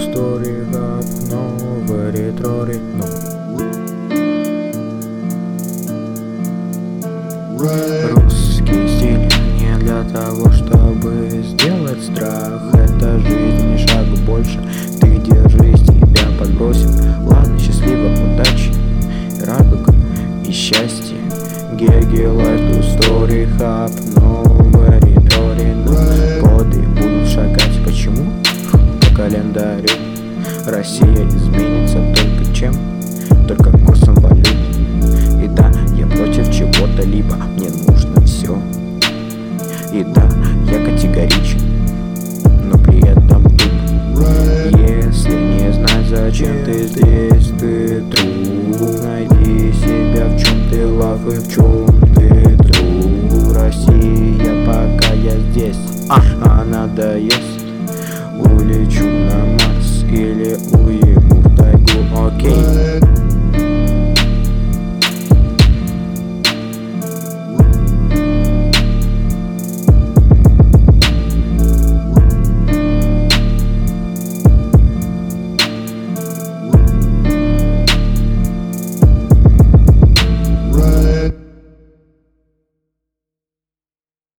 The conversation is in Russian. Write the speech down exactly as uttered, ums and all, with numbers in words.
story hub, новый ретро ритм. Русский стиль не для того, чтобы сделать страх. Это жизнь, не шаг больше. Ты держись, тебя подбросим. Ладно, счастливо, удачи, радуг и счастье. Геги Life to Story Hub, новый ретро ритм. Годы будут шагать. Почему? По календарю. Россия изменится только чем? Только курсом валют. И да, я против чего-то, либо мне нужно все. И да, я категоричен, но при этом тут. Если не знать, зачем ты здесь, ты тру. Найди себя, в чем ты лав и в чем ты тру. Россия, пока я здесь, а, а надо есть.